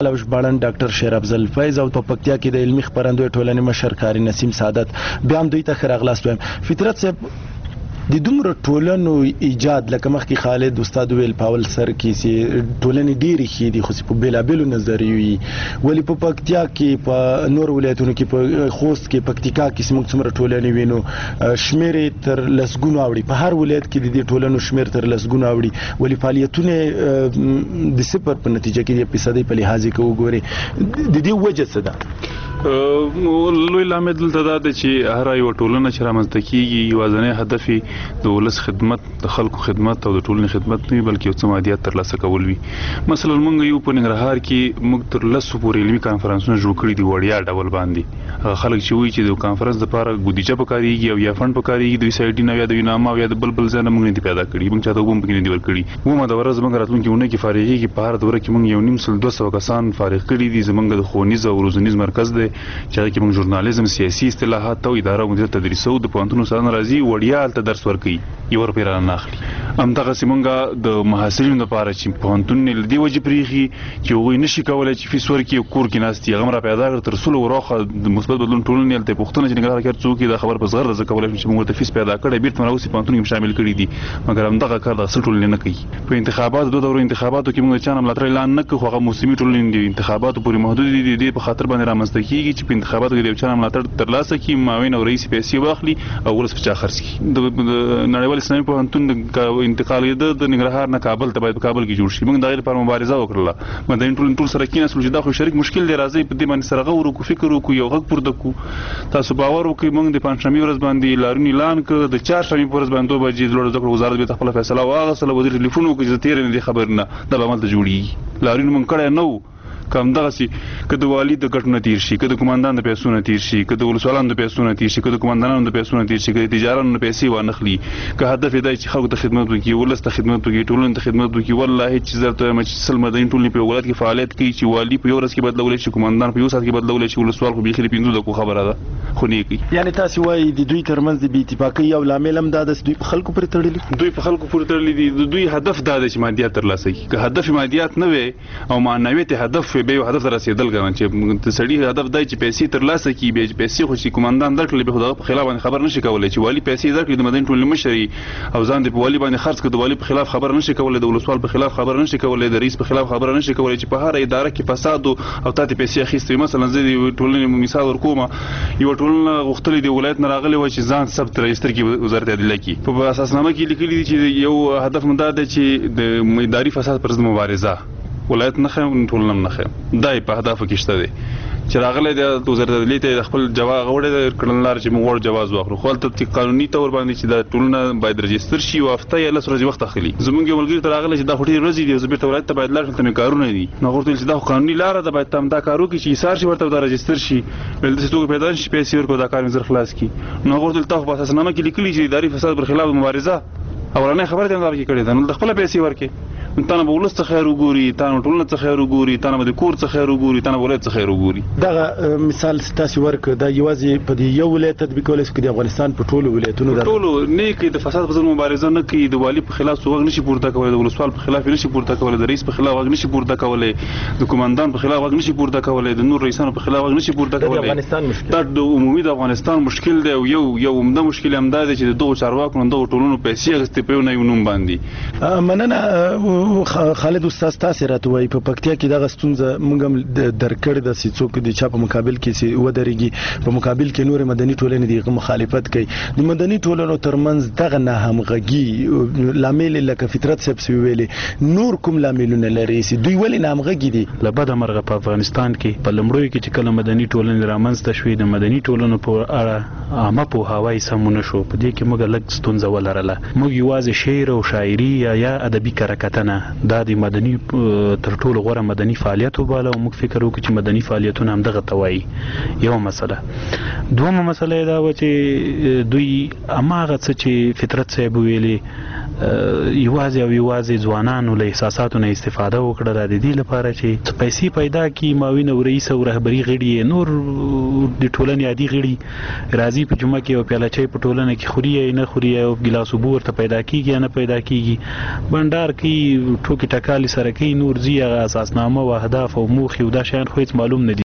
او ژباړن ډاکټر شیر افضل فیض او په پکتیا کې د علمي خپرندوی ټولنې مشر کاري نسیم سعادت بیا هم دوی ته ښه راغلاست وایم. فطرت صاحب د دومره ټولنو ایجاد لکه مخکې خالد استاد ویل پاول سر کې چې ټولنې ډېرې ښې دي خو په بېلابېلو نظریو وي ولې په پکتیا کې په نور ولایتونو کې په خوست کې پکتیکا کې چې موږ څومره ټولنې وینو شمېر یې تر لسګونو اوړي په هر ولایت کې د دې ټولنو شمېر تر لسګونو اوړي ولې فعالیتونه د صفر په نتیجه کې د فیصدۍ په لحاظ کې وګورئ د دې وجه څه ده؟ لوی لامل دلته دا دی چې هر یو ټولنه چې رامنځته کېږي یوازینی هدف یې د ولس خدمت د خلکو خدمت او د ټولنې خدمت نه وي بلکې یو څه مادیات ترلاسه کول وي. مثلا موږ یو په ننګرهار کې موږ تر 10 پورې علمي کانفرنسونه جوړ کړي دي وړیا ډول باندې. خلک چې وایي چې د کانفرنس لپاره بودیجه پکارېږي او یا فند پکارېږي د سایټي نه یا د ویناما یا د بلبل ځای نه موږ نه دي پیدا کړي موږ چاته وګم پکې نه دي ورکړي. ومه د ورځ موږ راتلونکي اونۍ کې فارغېږي په هر دوره کې موږ یو نیم سل 200 کسان فارغ کړي دي. زموږ د ښوونیز او روزنیز مرکز دی چې هغه کې ژورنالیزم سیاسي اصطلاحات او اداره مدیریت تدریسو د پوهنتونو سره راځي وړیا هلته درس ورکوي یو روپۍ رانه اخلي. همدغسې موږ د محصلینو لپاره چې پوهنتونونه له دې وجې پرېښي چې هغوی نشي کولی چې فیس ورکړي او کور کې ناست دي هغه هم را پیدا کړه تر څو وروخه د مثبت بدلون ټولنې هلته یې پوښتنه چې ننګرهار کې هر څوک دا خبر په زغرده زه کولی شم چې موږ ورته فیس پیدا کړی بېرته راوستي پوهنتون کې شامل کړي دي مګر همدغه کار د اصل ټولنې نه کوي. په انتخاباتو 2 دورو انتخاباتو کې موږ د چا نه ملاتړ اعلان نه کوو خو هغه موسمي ټولنې دي انتخاباتو پورې محدود دي. د دې په خاطر باندې رامنځته کېږي چې په انتخاباتو کې د یو چا نه ملاتړ ترلاسه کړي معاون او رئیس پیسې واخلي او ولس په چا خرڅ کړي. د نړیوال اسلامي پوهنتون انتقال د ننګرهار نه کابل ته باید په کابل کې جوړ شي. موږ د هغې لپاره مبارزه وکړله مدني ټولنې ټول سره کېناستلو چې دا خو شریک مشکل دی راځئ په دې باندې سره غور وکړو فکر وکړو یو غږ پورته کړو. تاسو باور وکړئ موږ د پنجشنبې ورځ باندې لاریون اعلان کړ د چهارشنبې په ورځ باندې 2 بجې د لوړو زده کړو وزارت بېرته خپله فیصله واخیستله وزیر ټلیفون وکړو چې زه تېره نه دې خبر نه دا به هملته جوړېږي. لاریون موږ کړی نه و که همدغسې که د والي د ګټو نه تېر شي که د قمندان د پیسو نه تېر شي که د ولسوالانو د پیسو نه تېر شي که د قمندانانو د پیسو نه تېر شي که د تجارانو نه پیسې وانخلي که هدف یې دا چې خلکو ته خدمت وکړي ولس ته خدمت وکړي ټولنې ته خدمت وکړي والله چې زه درته وایم چې 100 مدني ټولنې په یو ولایت کې فعالیت کوي چې والي په یو ورځ کې بدلولی شي قمندان په یو ساعت کې بدلولی شي ولسوال خو بیخي د 15 دقیقو خبره ده خو نه یې کوي. یعنې تاسې وایي د دوی ترمنځ د بې اتفاقۍ یو لامل هم دا ده چې دوی په خلکو پورې تړلي دوی په خلکو پورې تړلي دي. د دوی هدف دا دی چې مادیات ترلاسه کړي که هدف مادیات نه وي او معنویت هدف وي بیا یو هدف ته رسېدل ګران چې د سړي هدف دی چې پیسې ترلاسه کړي بیا پیسې خو چې قمندان درکړي بیا خو دغه په خلاف باندې خبر نشي کولی چې والي پیسې درکړي د مدني ټولنې مشر او ځان دې په والي باندې خرڅ کړي د والي په خلاف خبر نشي کولی د ولسوال په خلاف خبر نشي کولی د رئیس په خلاف خبر نشي کولی چې په هر اداره کې فساد او تاته پیسې اخیستې. مثلا زه د ټولنې مثال ورکوم یو ټولنه غوښتلې د ولایت نه راغلی وای چې ځان ثبت رجستر کې وزارت عدلیه کې په اساسنامه کې لیکلي دي چې یو هدف مو دا دی چې د اداري فساد پر ضد مبارزه ولایت نه خیم ټولنه نه خیم دا په هدف کې شته دی چې راغلی د وزارت عدلیې ته خپل جواز غوړی کړنلار چې موږ ور جواز واخلو خو هلته قانوني تور باندې چې دا ټولنه باید رجستر شي او هفته یا 10 ورځې وخت اخلي. زموږ یو ملګري ته راغلی چې دا خو ډېرې ورځې دي زه بېرته ولایت ته باید لاړ شم ته مې کارونه دي نو هغه ورته ویل چې دا خو قانوني لاره ده باید ته همدا کار وکړي چې ایثار شي ورته دا رجستر شي ویل داسې توګه پیدا شي پیسې ورکړو دا کار مې زر خلاص کړي. نو هغه ورته ویل تا خو په اساسنامه کې لیکلي چې اداري فساد پر خلاف مبارزه اولنۍ خبره دې همدغه کې کړې ده نو د خپله پیسې ورکړې تا نه به ولس څه خیر وګوري تا نه ټولنه څه خیر وګوري تا نه به د کور څه خیر وګوري تا نه به ولایت څه خیر وګوري. دغه مثال تاسې ورکړه دا یوازې په دې یو ولایت تطبیق کولی شي که د افغانستان په ټولو ولایتونو ټولو نه کوي د فساد په ضد مبارزه نه کوي د والي په خلاف څوک غږ نشي پورته کولی د ولسوال په خلاف نشي پورته کولی د رئیس په خلاف غږ نشي پورته کولی د قمندان په خلاف غږ نشي پورته کولی د نور رئیسانو په خلاف غږ نشي پورته کولی. دا د عمومي د افغانستان مشکل دی او یو عمده مشکل همدا دی چې د دغو چارواکو نه دغو ټولنو پیسې اخیستې په یو نه یو نوم باندې. مننه خالد استاد تاسې راته وایي په پکتیا کې دغه ستونزه موږ هم درک کړې ده چې څوک د چا په مقابل کې چې ودرېږي په مقابل کې نورې مدني ټولنې د هغه مخالفت کوي. د مدني ټولنو ترمنځ دغه ناهمغږي لامل لکه فطرت صاحب چې ویلې نور کوم لاملونه لري چې دوی ولې ناهمغږي دي؟ له بده مرغه په افغانستان کې په لومړیو کې چې کله مدني ټولنې رامنځته شوې د مدني ټولنو په اړه عامه پوهاوی سم ونه شو په دې کې موږ لږ ستونزه ولرله. موږ یوازې شعر او شاعري یا ادبي کره کتنه دا د مدني تر ټولو غوره مدني فعالیت وباله او موږ فکر وکړو چې مدني فعالیتونه همدغه ته وایي. یوه مسله. دویمه مسله یې دا وه چې دوی هماغه څه چې فطرت صاحب ویلې یوازې او یوازې ځوانانو له احساساتو نه استفاده وکړه د دې لپاره چې پیسې پیدا کی معاون او رئیس او رهبری غړي نور د ټولنې عادي غړي راځي په جمعه کې او پیاله چای په ټولنه کې خوري نه خوري او ګلاس اوبه ورته پیدا کیږي نه پیدا کیږي بندر کې ټوکی ټکالي سره کوي نور زی اساسنامه او اهداف او موخې او دا شیان خو هیڅ معلوم نه دي